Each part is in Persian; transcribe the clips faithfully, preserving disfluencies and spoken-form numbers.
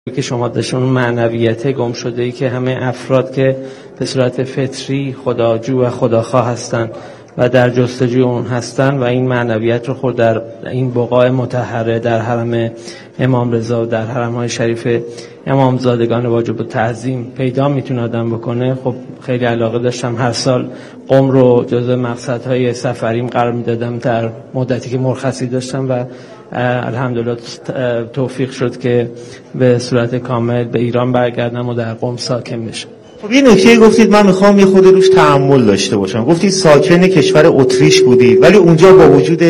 که شما داشتون معنویت گم شده ای که همه افراد که به صورت فطری خداجو و خداخواه هستن و در جستجوی اون هستن و این معنویت رو خود در این بقاع مطهره در حرم امام رضا و در حرم‌های شریف امامزادگان واجب التعظیم پیدا میتونه آدم بکنه. خب خیلی علاقه داشتم، هر سال قم رو جزو مقصدهای سفریم قرار میدادم در مدتی که مرخصی داشتم و الحمدلله توفیق شد که به صورت کامل به ایران برگردم و در قم ساکن بشم. خب یه نکته گفتید من میخوام یه خود روش تأمل داشته باشم. گفتید ساکن کشور اتریش بودید ولی اونجا با وجود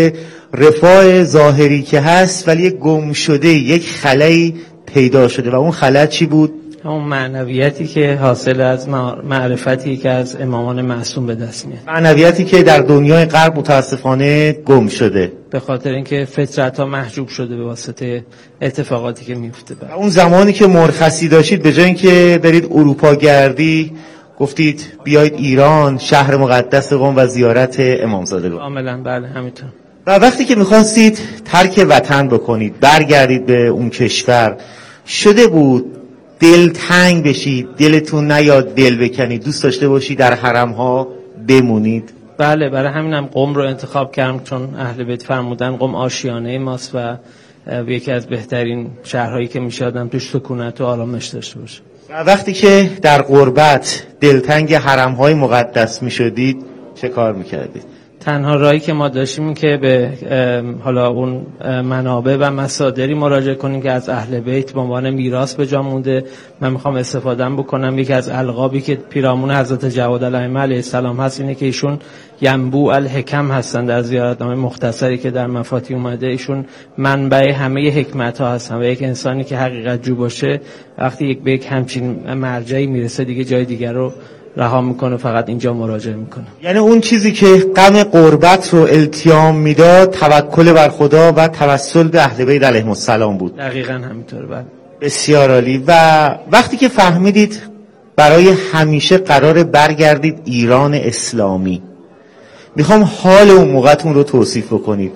رفاه ظاهری که هست ولی یک گم شده، یک خلایی پیدا شده و اون خلأ چی بود؟ اون معنویتی که حاصل از معرفتی که از امامان معصوم به دست میاد، معنویتی که در دنیای غرب متاسفانه گم شده به خاطر اینکه فطرت‌ها محجوب شده به واسطه اتفاقاتی که میفته. اون زمانی که مرخصی داشتید به جای اینکه برید اروپا گردی گفتید بیایید ایران، شهر مقدس قم و زیارت امامزادگان. کاملا بله همینطور. و وقتی که می‌خواستید ترک وطن بکنید، برگردید به اون کشور، شده بود دل تنگ بشید، دلتون نیاد دل بکنید، دوست داشته باشید در حرم‌ها بمونید؟ بله، برای همینم قم رو انتخاب کردم، چون اهل بیت فرمودن قم آشیانه ماست و یکی از بهترین شهرهایی که میشه آدم توش سکونت و آرامش داشته باشه. و وقتی که در غربت دلتنگ حرم‌های مقدس میشدید چه کار میکردید؟ تنها راهی که ما داشتیم این که به حالا اون منابع و مصادری مراجعه کنیم که از اهل بیت به عنوان میراث به جا مونده. من میخوام استفاده بکنم، یکی از القابی که پیرامون حضرت جواد الائمه علیه السلام هست اینه که ایشون ینبوع الحکم هستن. در زیارتنامه مختصری که در مفاتی اومده ایشون منبع همه حکمت ها هستن و یک انسانی که حقیقت جو باشه وقتی یک به یک همچین مرجعی میرسه دیگه جای دیگر رو رها میکنه، فقط اینجا مراجعه میکنه. یعنی اون چیزی که غم غربت رو التیام میداد توکل بر خدا و توسل به اهل بیت علیهم السلام بود. دقیقاً همینطوره. بله. بسیار عالی. و وقتی که فهمیدید برای همیشه قرار برگردید ایران اسلامی، میخوام حال اون موقعتون رو توصیف بکنید.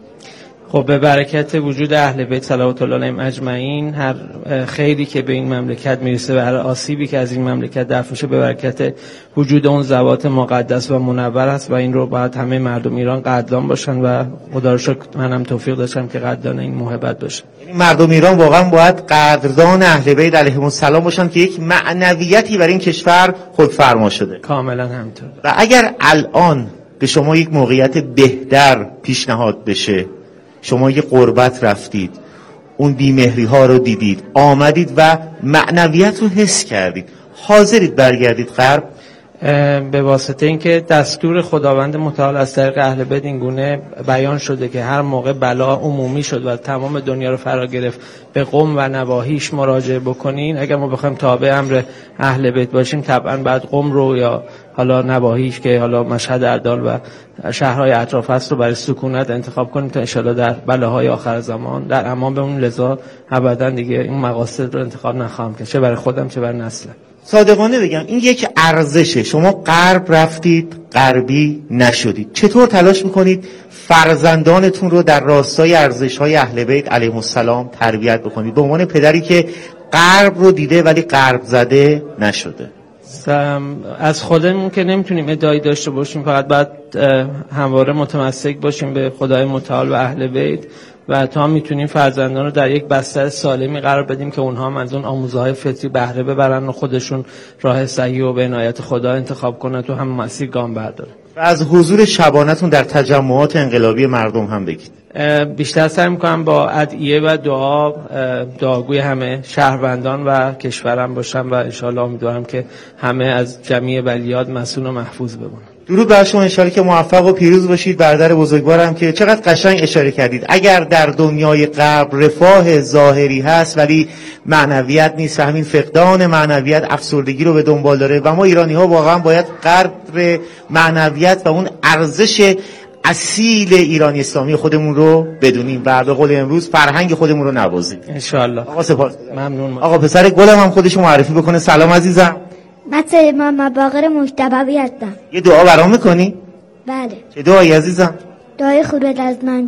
خب به برکت وجود اهل بیت صلوات الله علیهم اجمعین، هر خیری که به این مملکت میرسه و هر آسیبی که از این مملکت دفع میشه به برکت وجود اون ذوات مقدس و منور است و این رو باید همه مردم ایران قدردان باشن و خدا رو شکر منم توفیق داشتم که قدردان این محبت باشن. یعنی مردم ایران واقعا باید قدردان اهل بیت علیهم السلام باشن که یک معنویتی برای این کشور خودفرما شده. کاملا همینطور. و اگر الان به شما یک موقعیت بهتر پیشنهاد بشه، شما یه غربت رفتید، اون بیمهری ها رو دیدید، آمدید و معنویت رو حس کردید، حاضرید برگردید غرب؟ به واسطه اینکه دستور خداوند متعال از طریق اهل بیت این گونه بیان شده که هر موقع بلا عمومی شد و تمام دنیا رو فرا گرفت به قم و نواحیش مراجعه بکنین. اگر ما بخوایم تابع امر اهل بیت باشیم طبعا بعد قم رو یا حالا نواحیش که حالا مشهد، اردال و شهرهای اطراف هست رو برای سکونت انتخاب کنیم تا انشالله در بلاهای آخر زمان در امان بمونیم. لذا ابدا دیگه این مقاصد رو انتخاب نخواهم کرد، چه برای خودم چه برای نسلم. صادقانه بگم این یک ارزشه. شما غرب رفتید، غربی نشدید. چطور تلاش میکنید فرزندانتون رو در راستای ارزش‌های اهل بیت علیهم السلام تربیت بکنید به عنوان پدری که غرب رو دیده ولی غرب زده نشده؟ از خودمون که نمیتونیم ادعایی داشته باشیم، فقط باید همواره متمسک باشیم به خدای متعال و اهل بیت و تا میتونیم فرزندان رو در یک بستر سالمی قرار بدیم که اونها هم از اون آموزه‌های فطری بهره ببرن و خودشون راه صحیح و به عنایت خدا انتخاب کنن تو هم مسیر گام بردارن. و از حضور شبانه‌تون در تجمعات انقلابی مردم هم بگید. بیشتر سعی می‌کنم با ادعیه و دعا دعاگوی همه شهروندان و کشورم باشم و انشالله امیدوارم که همه از جمعی بلیات مسئول و محفوظ بمونن. درود بر شما، انشالله که موفق و پیروز باشید. برادر بزرگوارم که چقدر قشنگ اشاره کردید، اگر در دنیای غرب رفاه ظاهری هست ولی معنویت نیست و همین فقدان معنویت افسردگی رو به دنبال داره و ما ایرانی ها واقعا باید قدر معنویت و اون ارزش اصیل ایرانی اسلامی خودمون رو بدونیم و به قول امروز فرهنگ خودمون رو نوازیم ان شاء الله. آقا سپاس. ممنون. آقا پسر گلم هم خودش معرفی بکنه. سلام عزیزم. بچه من باقر مجتبی هستم. یه دعا برام میکنی؟ بله. چه دعایی عزیزم؟ دعای خروج از منزل.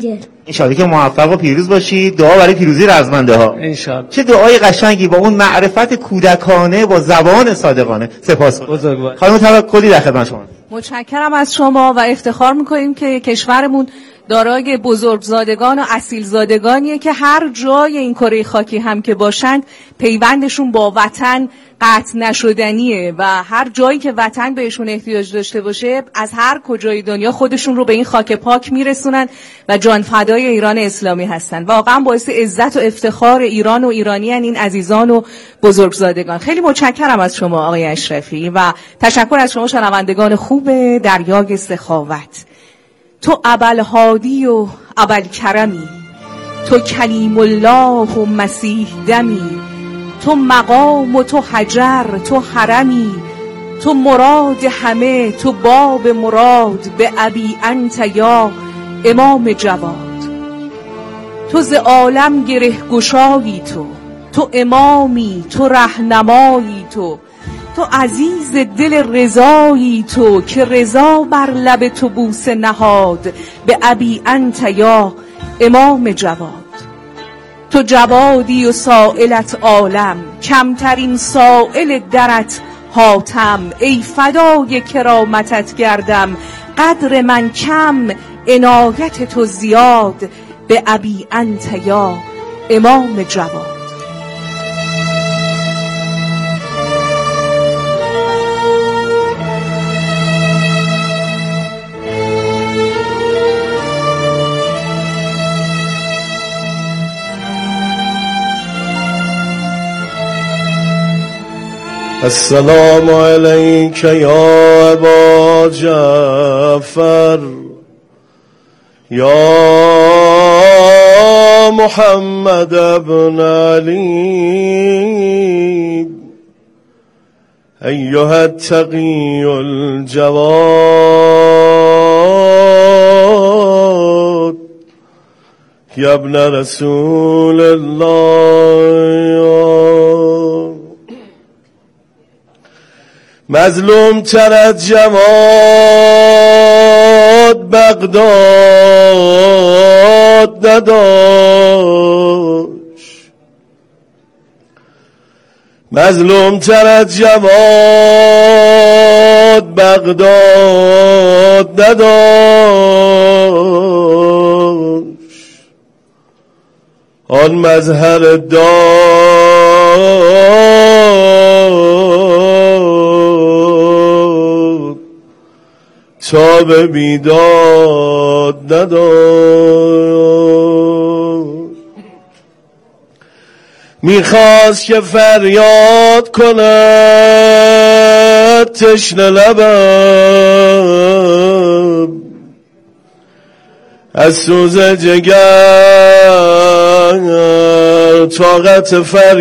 انشالله که موفق و پیروز باشید. دعا برای پیروزی رزمنده ها انشالله. چه دعای قشنگی با اون معرفت کودکانه با زبان صادقانه. سپاس بزرگوار. خانم توکلی در خدمت شما. متشکرم از شما و افتخار میکنیم که کشورمون دارای بزرگزادگان و اصیلزادگانیه که هر جای این کره خاکی هم که باشند پیوندشون با وطن قطع نشدنیه و هر جایی که وطن بهشون احتیاج داشته باشه از هر کجای دنیا خودشون رو به این خاک پاک میرسونن و جان فدای ایران اسلامی هستن. واقعا باعث عزت و افتخار ایران و ایرانیان این عزیزان و بزرگزادگان. خیلی متشکرم از شما آقای اشرفی و تشکر از شما شنوندگان خوب دریای سخاوت. تو ابوالهادی و ابوالکرمی، تو کلیم الله و مسیح دمی، تو مقام و تو حجر، تو حرمی، تو مراد همه، تو باب مراد، به ابی انت یا امام جواد. تو ز عالم گره گشایی، تو تو امامی، تو رهنمایی، تو تو عزیز دل رضایی، تو که رضا بر لب تو بوسه نهاد، به ابی انت یا امام جواد. تو جوادی و سائلت عالم، کمترین سائل درت حاتم. ای فدای کرامتت گردم، قدر من کم عنایت تو زیاد، به ابی انت یا امام جواد. السلام علیک یا ابا جعفر، یا محمد ابن علی، ایها التقی الجواد، یا ابن رسول الله. مظلوم تر از جماد بغداد نداشت، مظلوم تر از جماد بغداد نداشت. آن مظهر داد تا به بیداد نداشت. میخواست که فریاد کند تشنه لبم، از سوز جگر طاقت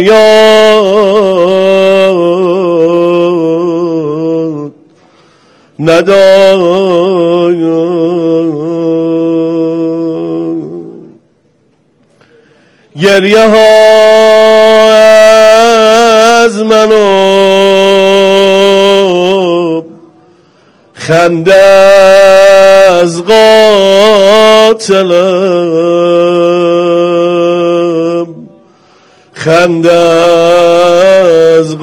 فریاد نداشت. گریه ها از من و خنده از قاتلم، خنده از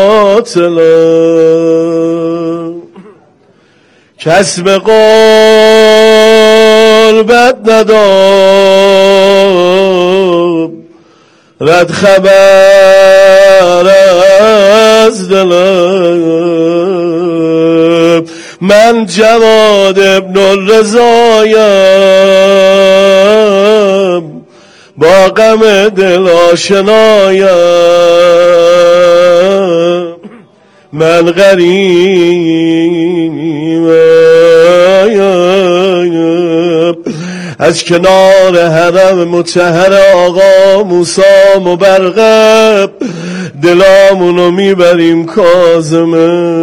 قاتلم. کس به قربت نداد، رد خبر از دلم. من جواد ابن الرضایم، با غم دل آشنایم. من غریبم از کنار حرم مطهر آقا موسی مبرقب، دلامونو میبریم کاظمه.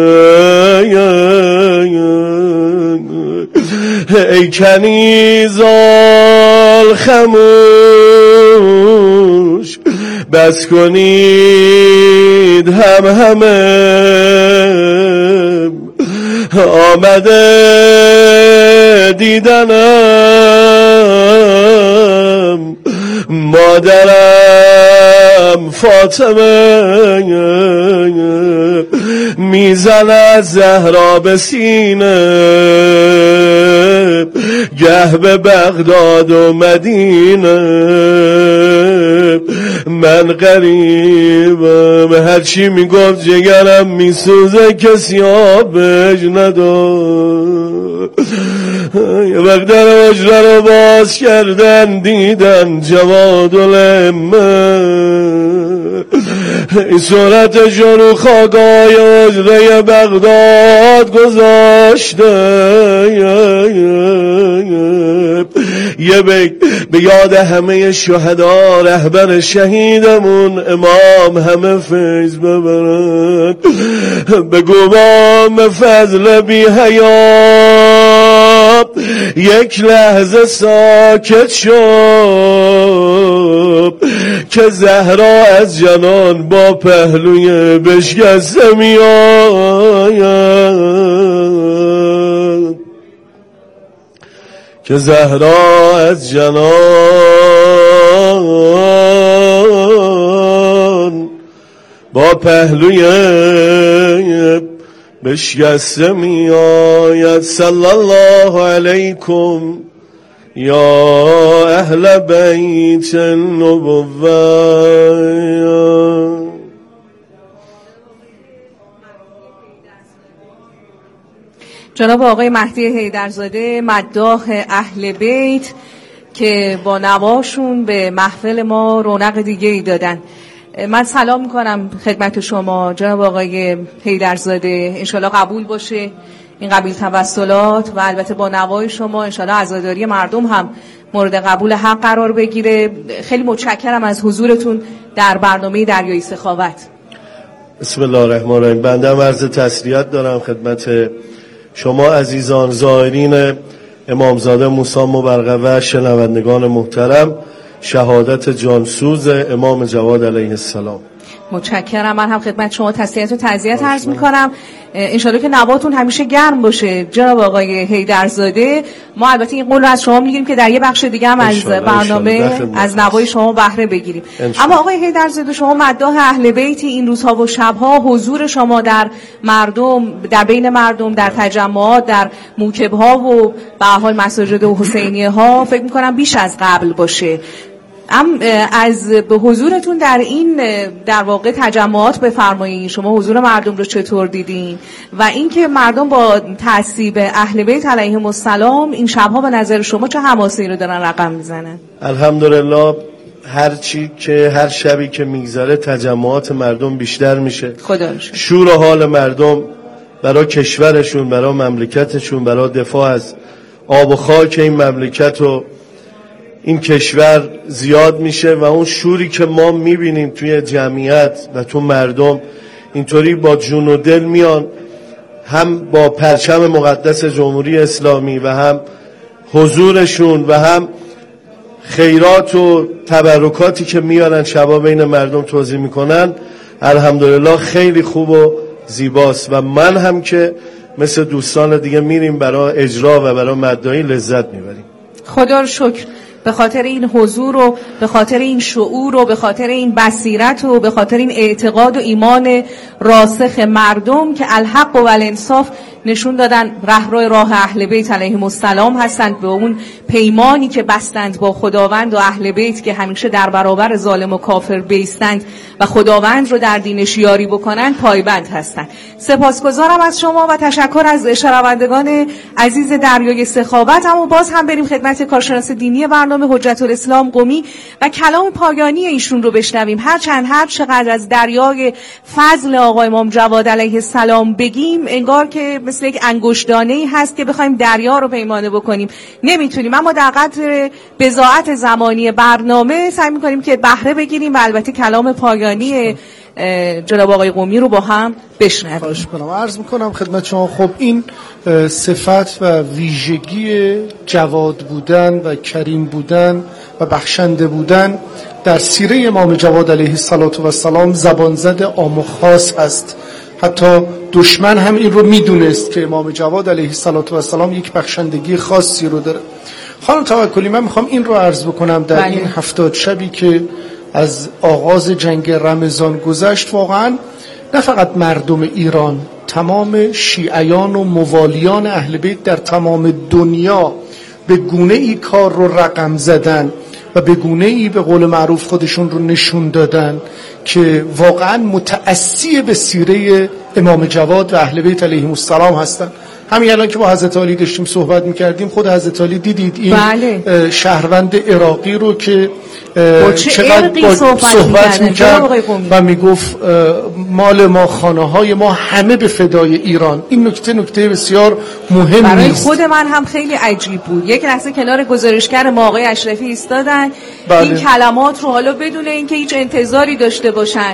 ای کنیزال خموش، بس کنید هم همه. آمده دیدنم مادرم فاطمه میزند زهرا به سینه، گه به بغداد و مدینه. من غریبم، هرچی میگفت جگرم میسوزه، کسی آبش نداد. یه وقت در حجره رو باز کردن، دیدن جواد الامه، این صورتش رو خاکای حجره بغداد گذاشته. یه بیت به یاد همه شهدا، رهبر شهیدمون امام همه فیض ببرن. بگو امام فضل بی حیا یک لحظه ساکت شد، که زهرا از جنان با پهلوی بشکسته میآید، که زهرا از جنان با پهلوی بشکسته می آید. صلی الله علیکم یا اهل بیت النبوة. جناب آقای مهدی حیدرزاده مداح اهل بیت که با نواشون به محفل ما رونق دیگه ای دادن. من سلام میکنم خدمت شما جناب آقای حیدرزاده، انشالله قبول باشه این قبیل توسلات و البته با نوای شما انشالله عزاداری مردم هم مورد قبول حق قرار بگیره. خیلی متشکرم از حضورتون در برنامه دریای سخاوت. بسم الله الرحمن الرحیم. بنده هم عرض تسلیت دارم خدمت شما عزیزان زائرین امامزاده موسی مبرقه و شنوندگان محترم شهادت جانسوز امام جواد علیه السلام. متشکرم. من هم خدمت شما تسلیت و تعزیت عرض میکنم. انشالله که نواتون همیشه گرم باشه جناب آقای حیدرزاده. ما البته این قول رو از شما میگیریم که در یه بخش دیگه هم از برنامه از نوای شما بهره بگیریم. اما آقای حیدرزاده شما مداح اهل بیتی، این روزها و شبها حضور شما در مردم، در بین مردم، در تجمعات، در موکب‌ها و به هر حال مساجد و حسینیه ها فکر میکنم بیش از قبل باشه. ام از به حضورتون در این در واقع تجمعات بفرمایید، شما حضور مردم رو چطور دیدین و اینکه مردم با تعصیب اهل بیت علیهم السلام این شبها به نظر شما چه حماسه‌ای رو دارن رقم میزنن؟ الحمدلله هر چی که هر شبی که میگذره تجمعات مردم بیشتر میشه. خدا رو شکر. شور و حال مردم برای کشورشون، برای مملکتشون، برای دفاع از آب و خاک این مملکت و این کشور زیاد میشه و اون شوری که ما میبینیم توی جمعیت و تو مردم اینطوری با جون و دل میان، هم با پرچم مقدس جمهوری اسلامی و هم حضورشون و هم خیرات و تبرکاتی که میارن شبا بین مردم توزیع میکنن، الحمدلله خیلی خوب و زیباست و من هم که مثل دوستان دیگه میریم برای اجرا و برای مداحی لذت میبریم. خدا رو شکر به خاطر این حضور و به خاطر این شعور و به خاطر این بصیرت و به خاطر این اعتقاد و ایمان راسخ مردم که الحق و الانصاف نشون دادن رهرو راه اهل بیت علیهم السلام هستند، به اون پیمانی که بستند با خداوند و اهل بیت که همیشه در برابر ظالم و کافر بیستند و خداوند رو در دینش یاری بکنند پایبند هستند. سپاسگزارم از شما و تشکر از شنوندگان عزیز دریای سخاوت. اما باز هم بریم خدمت کارشناس دینی برنامه حجت الاسلام قمی و کلام پایانی ایشون رو بشنویم. هر چند هر چقدر از دریای فضل آقا امام جواد علیه السلام بگیم انگار که مثل یک انگشتانه‌ای هست که بخوایم دریا رو پیمانه بکنیم نمیتونیم، اما در قدر بضاعت زمانی برنامه سعی می‌کنیم که بهره بگیریم و البته کلام پایانی جناب آقای قمی رو با هم بشنویم. خواهش می‌کنم. عرض می‌کنم خدمت شما خب این صفت و ویژگی جواد بودن و کریم بودن و بخشنده بودن در سیره امام جواد علیه السلام زبان زد عام و خاص هست. حتی دشمن هم این رو میدونست که امام جواد علیه السلام یک بخشندگی خاصی رو داره. خانم توکلی، من میخوام این رو عرض بکنم در بله. این هفتاد شبی که از آغاز جنگ رمضان گذشت، واقعا نه فقط مردم ایران، تمام شیعیان و موالیان اهل بیت در تمام دنیا به گونه ای کار رو رقم زدن و به گونه ای به قول معروف خودشون رو نشون دادن که واقعا متأسی به سیره امام جواد و اهل بیت علیهم السلام هستن. همین الان که با حضرت علی داشتیم صحبت میکردیم، خود حضرت علی دیدید این بله. شهروند عراقی رو که چقدر با صحبت, صحبت میکرد و میگفت مال ما، خانه های ما همه به فدای ایران. این نکته نکته بسیار مهمی برای است. خود من هم خیلی عجیب بود. یک لحظه کنار گزارشگر ما آقای اشرفی ایستادن، بله. این کلمات رو حالا بدون اینکه هیچ انتظاری داشته باشن،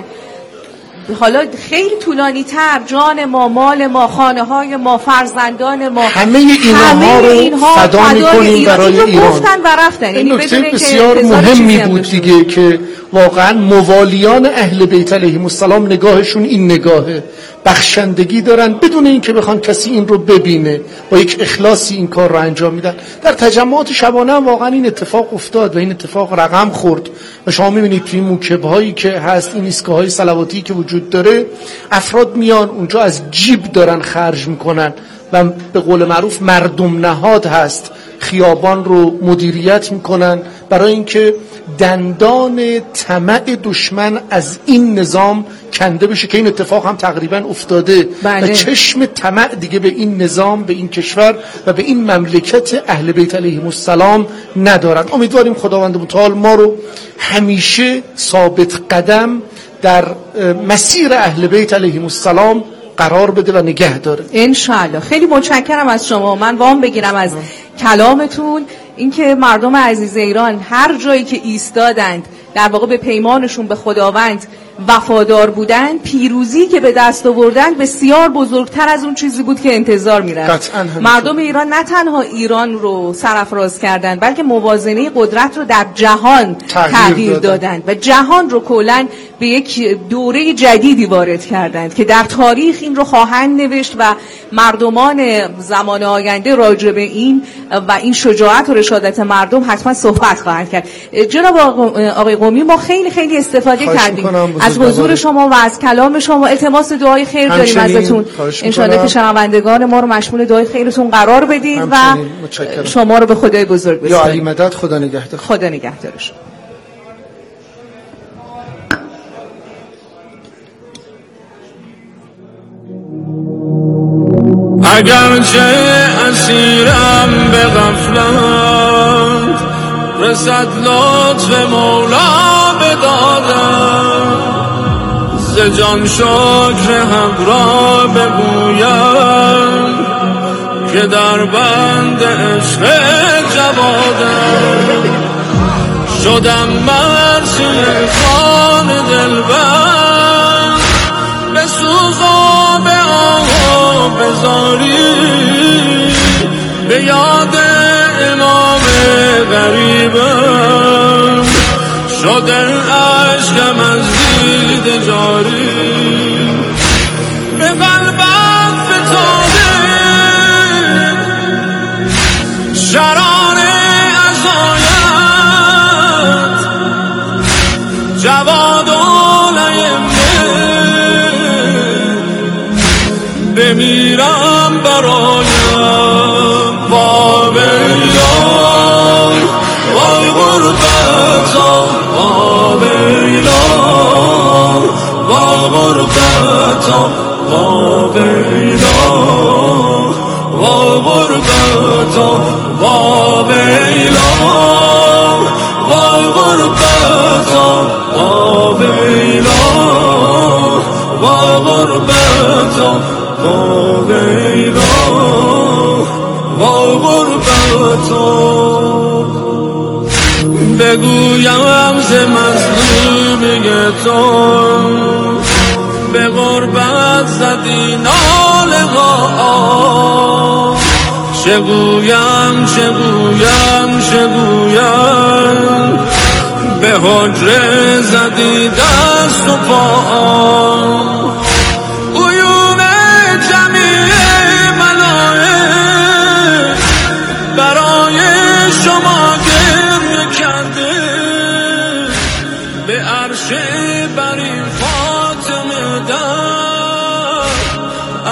حالا خیلی طولانی تر، جان ما، مال ما، خانه های ما، فرزندان ما، همه اینها رو فدا میکنیم برای ایران. گفتن و رفتن. این نکته بسیار مهمی بود دیگه که واقعا موالیان اهل بیت علیهم السلام نگاهشون این نگاهه، بخشندگی دارن بدون اینکه بخوان کسی این رو ببینه، با یک اخلاصی این کار رو انجام میدن. در تجمعات شبانه هم واقعا این اتفاق افتاد و این اتفاق رقم خورد و شما میبینید توی موکب هایی که هست، این ایستگاه های صلواتی که وجود داره، افراد میان اونجا از جیب دارن خرج میکنن و به قول معروف مردم نهاد هست، خیابان رو مدیریت میکنن برای اینکه دندان طمع دشمن از این نظام کنده بشه که این اتفاق هم تقریبا افتاده. بله. و چشم طمع دیگه به این نظام، به این کشور و به این مملکت اهل بیت علیهم السلام ندارن. امیدواریم خداوند متعال ما رو همیشه ثابت قدم در مسیر اهل بیت علیهم السلام قرار بده و نگه داره انشالله. خیلی متشکرم از شما. من وام بگیرم از کلامتون اینکه مردم عزیز ایران هر جایی که ایستادند در واقع به پیمانشون به خداوند وفادار بودن، پیروزی که به دست آوردن بسیار بزرگتر از اون چیزی بود که انتظار می‌رفت. مردم ایران نه تنها ایران رو سرافراز کردند، بلکه موازنه قدرت رو در جهان تغییر دادند و جهان رو کلاً به یک دوره جدیدی وارد کردند که در تاریخ این رو خواهند نوشت و مردمان زمان آینده راجع به این و این شجاعت و رشادت مردم حتما صحبت خواهند کرد. جناب آقای قمی، ما خیلی خیلی استفاده کردیم از حضور شما و از کلام شما. التماس دعای خیر داریم ازتون، انشالله که شنوندگان ما رو مشمول دعای خیرتون قرار بدید و شما رو به خدای بزرگ بسپاریم. یا علی مدد. خدا نگهدار. خدا نگهدار شما. اگرچه اسیرم به غفلت، رسد لطف مولا به دادم، ز جان شکر حق را بگویم که در بند عشق جوادم، شدم مرسی خان دلبر، به سوز و به آه و بزاری، به یاد امام غریبم، شده عشقم از دید جاری، به قلبم فتاده شرار عزایت، جواد و لیمه بمیرم برایم، با بیلام وای غربتا، با بیلام وای غربتا، با بیلام وای غربتا، با بیلام وای غربتا، با بیلام وای غربتا، با بیلام وای غربتا. بگویم ز مظلومی تو، به غربت زدی ناله ها، چگویم چگویم چگویم، به حجره زدی دست و پا، شما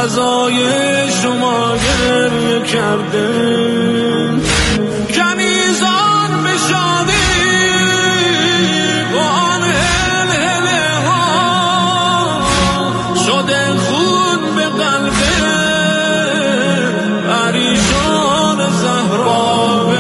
فضای شما گریه کرده کنیزان به شادی با آن هلهله ها شده خون به قلب پریشان زهرا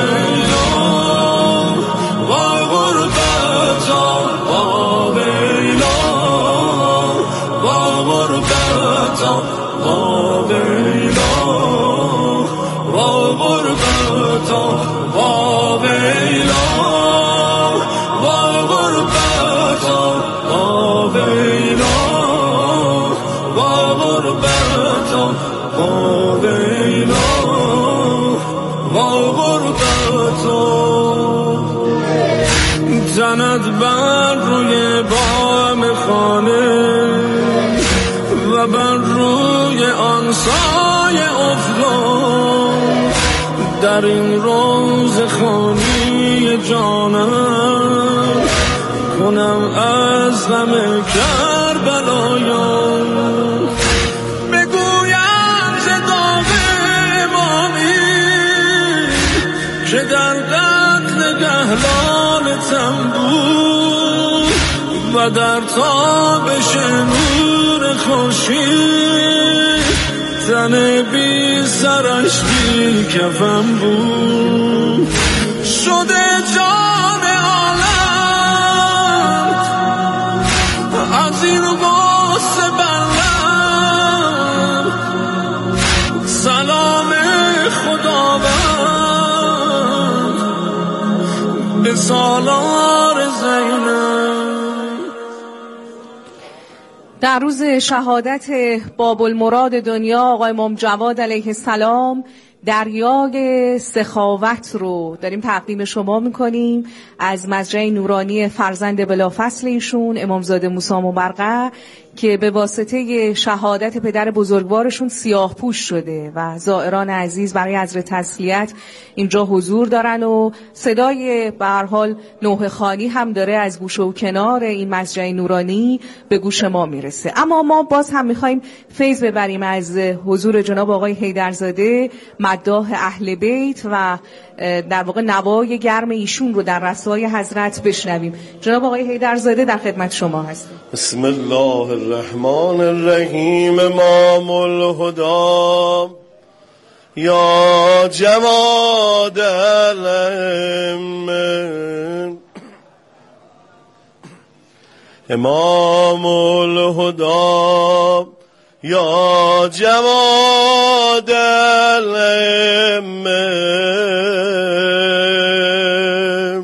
زند بر روی بام خانه و بر روی آن سایه افتاد در این روز خانی جانم کنم از غم کربلایان بگویم ز داغ امامی که در قتل گهلانتم بود و در تابش نور خورشید تن بی سرش بی کفم بود شده جان عالم از این غصه بلم سلام خداوند به سالار زینب. در روز شهادت باب المراد دنیا آقای امام جواد علیه السلام دریای سخاوت رو داریم تقدیم شما میکنیم از مزرعه نورانی فرزند بلافصل ایشون امامزاده موسی مبرقه که به واسطه شهادت پدر بزرگوارشون سیاه پوش شده و زائران عزیز برای عذر تسلیت اینجا حضور دارن و صدای به هر حال نوحه خوانی هم داره از گوشه و کنار این مزرعه نورانی به گوش ما میرسه. اما ما باز هم میخوایم فیض ببریم از حضور جناب آقای حیدرزاده مداح اهل بیت و در واقع نوای گرم ایشون رو در رسای حضرت بشنویم. جناب آقای حیدرزاده در خدمت شما هستیم. بسم الله الرحمن الرحیم. امام الهدی یا جواد الائمه امام الهدی یا جواد الائمه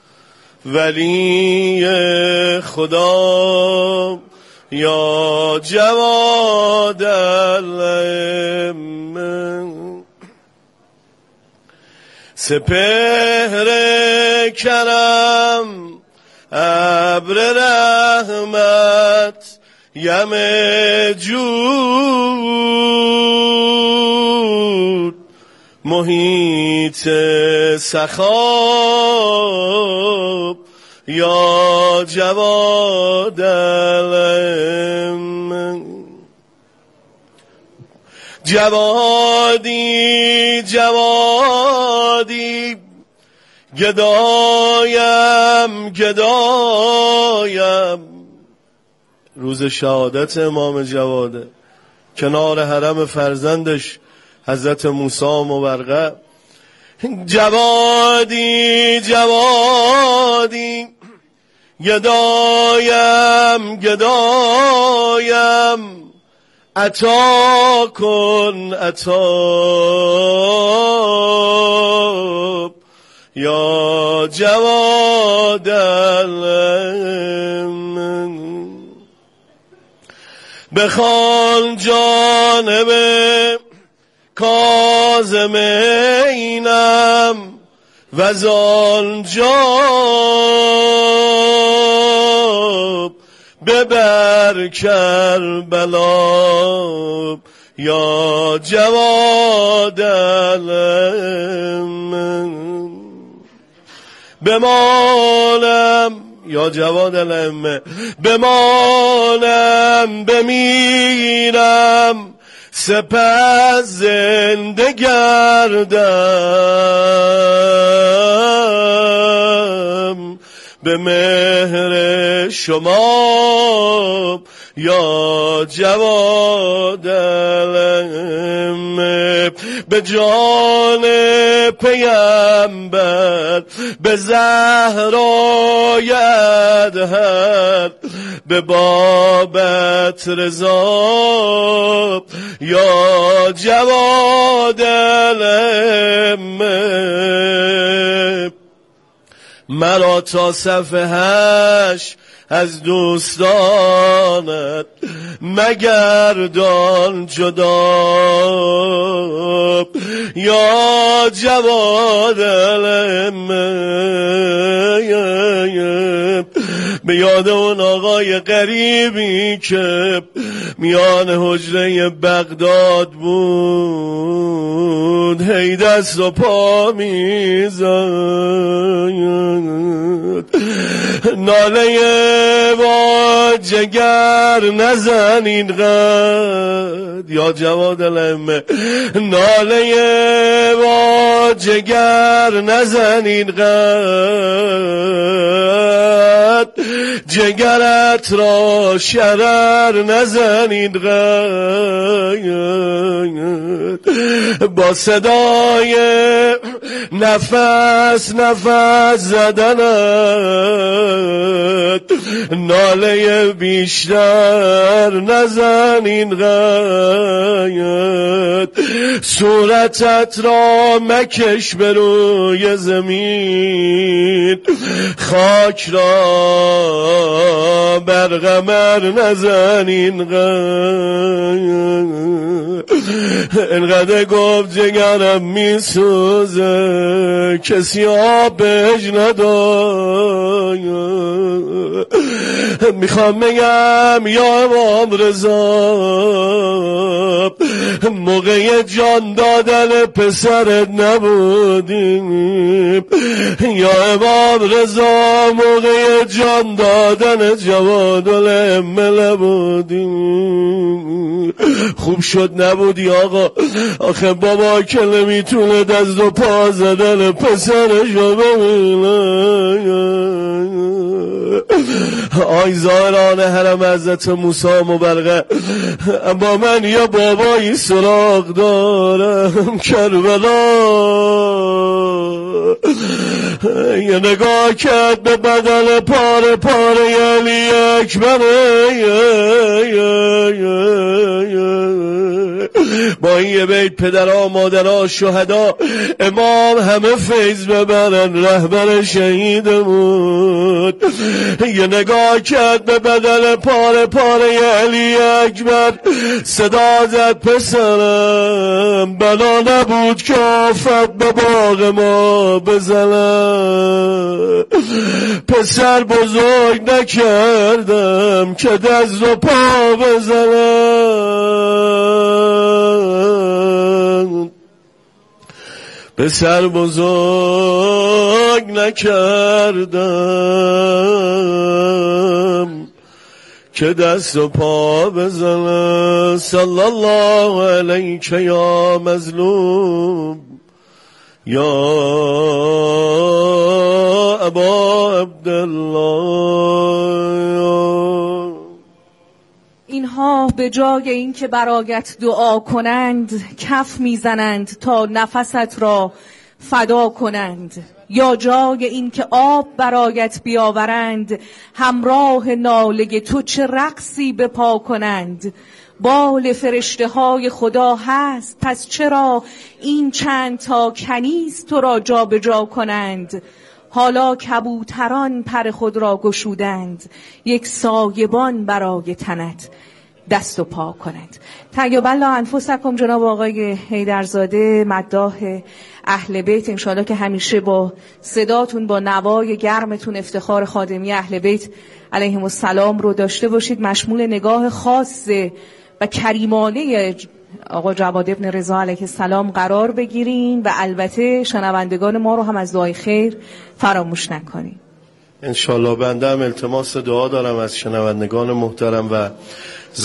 ولی خدا یا جواد الائمه سپهر کرم ابر رحمت یم جود محیط سخاب یا جواد الائمه جوادی جوادی گدایم گدایم روز شهادت امام جواده کنار حرم فرزندش حضرت موسی مبرقه جوادی جوادی گدایم گدایم عطا کن عطا یا جواد الائمه بخوان جانب کاظم اینم و زان جاب ببر کربلا یا جواد الائمه بمانم یا جواد الائمه بمانم بمیرم سپس زنده گردم به مهر شما یا جواد علم، به جان پیامبر، به زهرای ادهر، به بابت رضا یا جواد علم. مرا تا صفحه هشت از دوستانت مگردان جدا یا جواد علم. به یاد اون آقای غریبی که میان حجره بغداد بود، هی دست و پا میزد، ناله با جگر نزن اینقدر یا جواد علم، ناله با جگر نزن اینقدر، جگرت را شرر نزن اینقدر، با صدای نفس نفس زدنت ناله بیشتر نزن اینقدر، صورتت را مکش به روی زمین، خاک را بر قمر نزن اینقدر. اینقدر گفت جگرم میسوزه، کسی آبش نداد. میخوام بگم یا امام رضا، موقع جان دادن پسرت نبودیم، یا امام رضا موقع جان دادن جواد العلم نبودیم. خوب شد نبودی آقا، آخه بابا که نمیتونه دست و پا زدن پسرشو ببینه. آی زائران حرم حضرت موسی مبرقه، اما من یه بابایی سراغ دارم کربلا. یه نگاه کرد به بدن پاره پاره علی اکبر، با این یه بیت پدرها مادرها شهدا امام همه فیض ببرن، رهبر شهیدمون. یه نگاه کرد به بدن پاره پاره علی اکبر، صدا زد پسرم، بنا نبود که آفت به باغ ما بزنم، پسر بزرگ نکردم که دست و پا بزنم، پسر بزرگ نکردم که دست و پا بزنم. صلی الله علیک یا مظلوم یا ابا عبدالله. اینها به جای این که برایت دعا کنند کف میزنند تا نفست را فدا کنند، یا جای این که آب برایت بیاورند همراه ناله تو چه رقصی به پا کنند. بال فرشته های خدا هست، پس چرا این چند تا کنیز تو را جا به جا کنند؟ حالا کبوتران پر خود را گشودند، یک سایبان برای تنت دست و پا کنند. طیب الله انفسکم جناب آقای حیدرزاده مداح اهل بیت، انشاءالله که همیشه با صداتون با نوای گرمتون افتخار خادمی اهل بیت علیهم السلام رو داشته باشید. مشمول نگاه خاص و کریمانه آقا جواد ابن رضا علیه السلام قرار بگیرین و البته شنوندگان ما رو هم از دعای خیر فراموش نکنین. انشالله. بنده هم التماس دعا دارم از شنوندگان محترم و